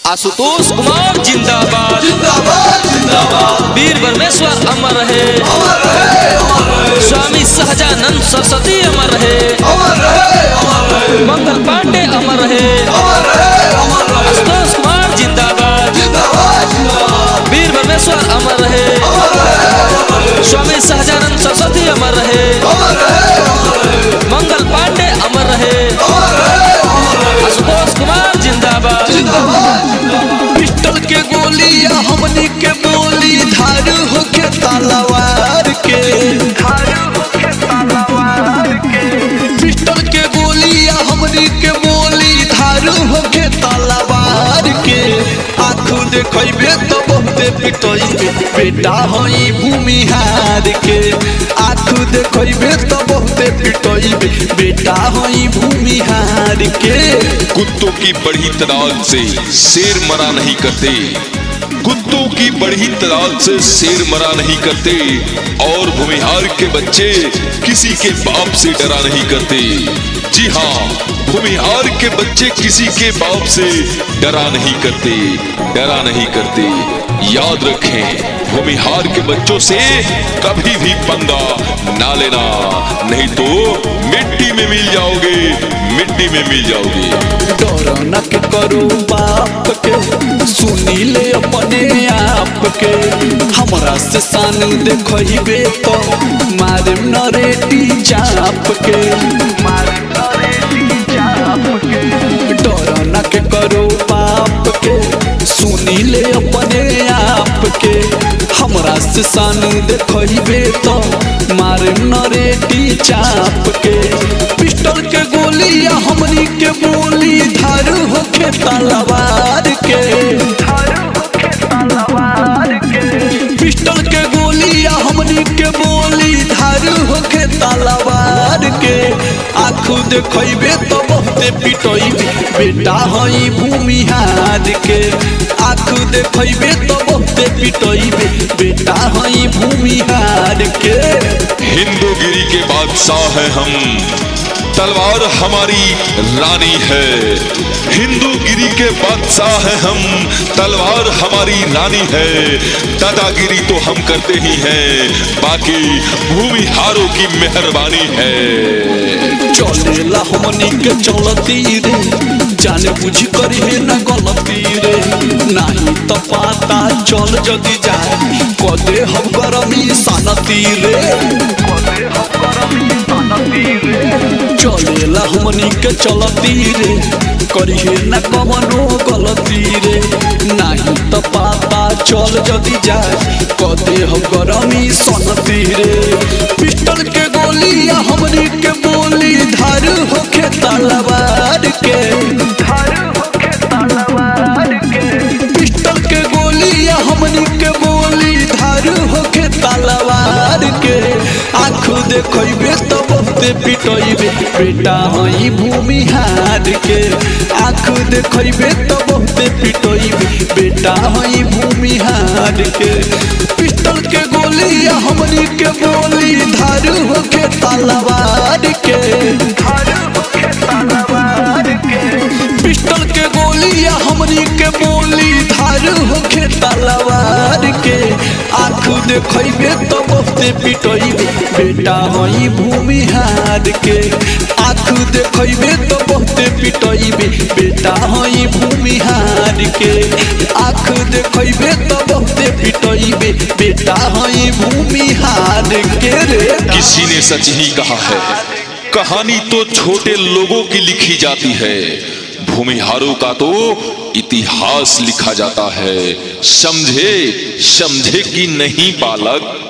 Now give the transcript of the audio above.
आशुतोष कुमार जिंदाबाद जिंदाबाद जिंदाबाद। वीर परमेश्वर अमर रहे, अमर रहे, अमर रहे। स्वामी सहजानंद सरस्वती अमर रहे, अमर रहे, अमर रहे। मंगल पांडे अमर रहे, अमर रहे, अमर रहे। आशुतोष कुमार जिंदाबाद जिंदाबाद जिंदाबाद। वीर परमेश्वर अमर रहे, अमर रहे, अमर रहे। स्वामी सहजानंद सरस्वती अमर रहे, अमर रहे, अमर रहे। मंगल पांडे अमर रहे, अमर रहे, अमर रहे। आशुतोष कुमार जिंदाबाद। जिंदाबाद जिंदाबाद। पिस्टल के गोली या हमनी के बोली धार होके तलवार के, पिस्टल के गोली या हमनी के बोली धार होके तलवार के। आँख देखबे तो बहुते पिटइबे, बेटा हई भूमिहार के। आँख देखबे तो बहुते पिटइबे, बेटा हई भूमिहार के। कुत्तों की बढ़ी तादाद से शेर मरा नहीं करते, कुत्तों की बढ़ी तादाद से शेर मरा नहीं करते, और भूमिहार के बच्चे किसी के बाप से डरा नहीं करते। जी हाँ, भूमिहार के बच्चे किसी के बाप से डरा नहीं करते, डरा नहीं करते। याद रखें, भूमिहार के बच्चों से कभी भी पंगा ना लेना, नहीं तो मिट्टी में मिल जाओगे, मिट्टी में मिल जाओगे। डर न के करो बाप के, सुनी ले अपने आप के। हमरा से सान देखबे तो मारे नरेटी चाप के, डर न के करो बाप के, सुनी ले अपने आप के। हमरा से सान देखबे तो मारे नरेटी चाप के। पिस्टल के गोली या हमनी के बोली धार होके तलवार के, पिस्टल के गोली या हमनी के बोली धार होके तलवार के। आँख देखबे तो बहुते पिटइबे, बेटा हई भूमिहार के। आँख देखबे तो बहुते पिटइबे, बेटा हई भूमिहार के। हिंदूगिरी के बादशाह हैं हम, तलवार हमारी रानी है। हिंदूगिरी के बादशाह हैं हम, तलवार हमारी रानी है। दादागिरी तो हम करते ही हैं, बाकी भूमिहारों की मेहरबानी है। चलेला हमनी के चलती रे, जाने बुझ करी न गलती रे। नहीं तो पता चल जदी जाए, कदे हम गरमी सानती रे। चलेला हमनी के चलती रे, करिए न कवनो गलती रे। नहीं तो पता चल जदी जाए, कदे हम गरमी सनती रे। पिस्टल के गोली या हमनी के बोली धार होके तलवार के, पिस्टल के गोली या हमनी के बोली धार होके तलवार के। आँख देखबे तो बहुते पिटइबे, बेटा हई भूमिहार के। आँख देखबे तो बहुते पिटइबे, बेटा हई भूमिहार के। पिस्टल के गोली या हमनी के बोली धार होके तलवार के, पिस्टल के गोली या हमनी के बोली धार होके तलवार के। आँख देखबे तो बहुते पिटइबे, बेटा हई भूमिहार के। आँख देखबे तो बहुते पिटइबे, बेटा हई भूमिहार के। आँख देखबे तो बहुते पिटइबे, बेटा हई भूमिहार के रे। किसी ने सच ही कहा है, कहानी तो छोटे लोगों की लिखी जाती है, भूमिहारों का तो इतिहास लिखा जाता है। समझे समझे कि नहीं बालक।